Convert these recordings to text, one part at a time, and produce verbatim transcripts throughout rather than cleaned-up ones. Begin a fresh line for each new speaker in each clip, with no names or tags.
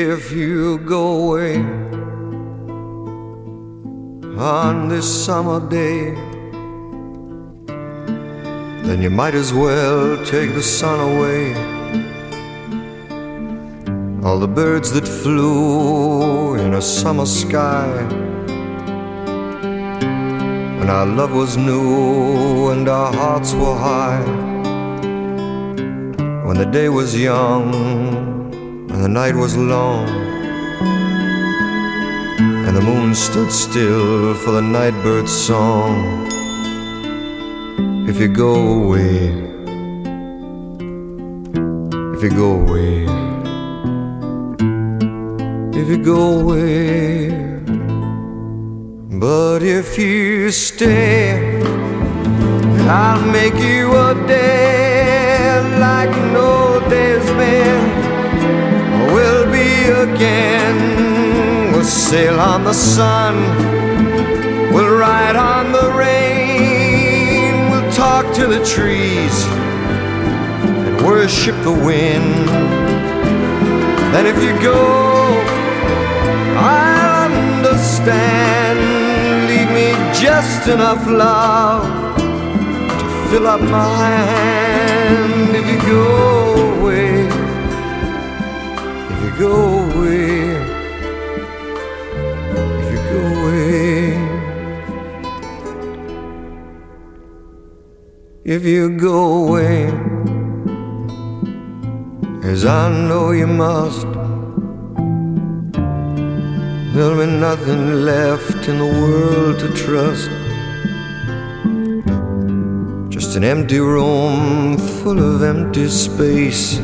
if you go away on this summer day, then you might as well take the sun away. All the birds that flew in a summer sky, when our love was new and our hearts were high, when the day was young and the night was long, and the moon stood still for the nightbird's song. If you go away, if you go away, if you go away, but if you stay, I'll make you a day like no day's been. We'll be again, we'll sail on the sun, we'll ride on the rain, we'll talk to the trees and worship the wind. And if you go, I'll understand. Leave me just enough love to fill up my hand. If you go away, if you go away, if you go away, if you go away, as I know you must, there'll be nothing left in the world to trust. Just an empty room full of empty space,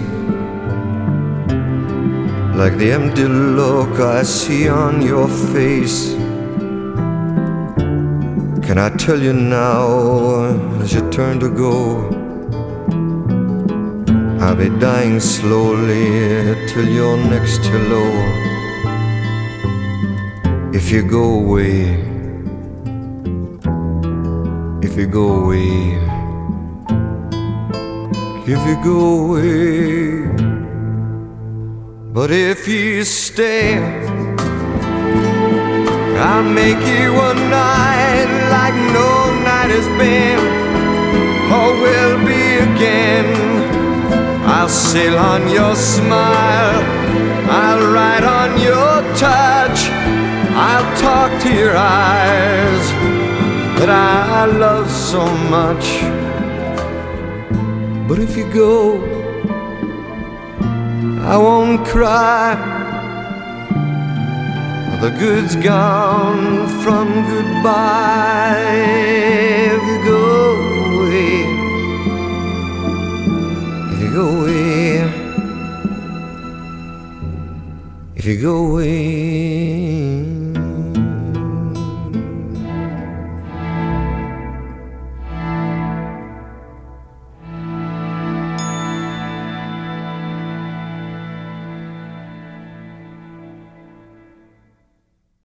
like the empty look I see on your face. Can I tell you now, as you turn to go, I'll be dying slowly till your next hello. If you go away, if you go away, if you go away, but if you stay, I'll make you a night like no night has been, or will be again. I'll sail on your smile, I'll ride on your touch, I'll talk to your eyes that I love so much. But if you go, I won't cry. The good's gone from goodbye. If you go away, if you go away, if you go away.